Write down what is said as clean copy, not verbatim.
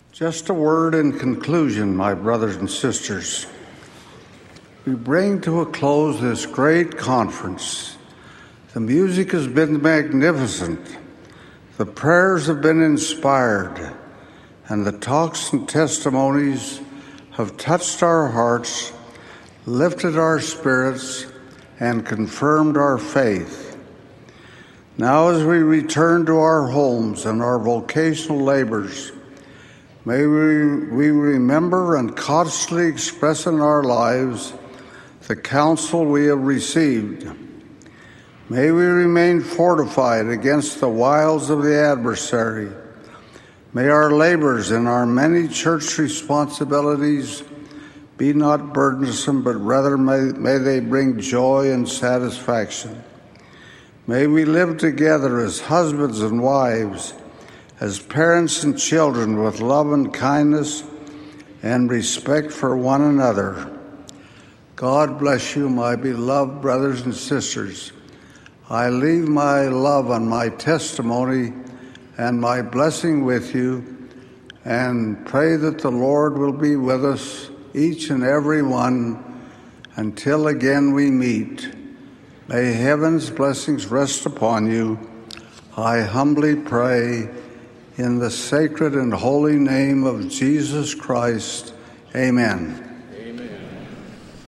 Just a word in conclusion, my brothers and sisters. We bring to a close this great conference. The music has been magnificent. The prayers have been inspired, and the talks and testimonies have touched our hearts, lifted our spirits, and confirmed our faith. Now, as we return to our homes and our vocational labors, may we remember and constantly express in our lives the counsel we have received. May we remain fortified against the wiles of the adversary. May our labors and our many church responsibilities be not burdensome, but rather may they bring joy and satisfaction. May we live together as husbands and wives, as parents and children, with love and kindness and respect for one another. God bless you, my beloved brothers and sisters. I leave my love and my testimony and my blessing with you, and pray that the Lord will be with us, each and every one, until again we meet. May heaven's blessings rest upon you. I humbly pray in the sacred and holy name of Jesus Christ. Amen.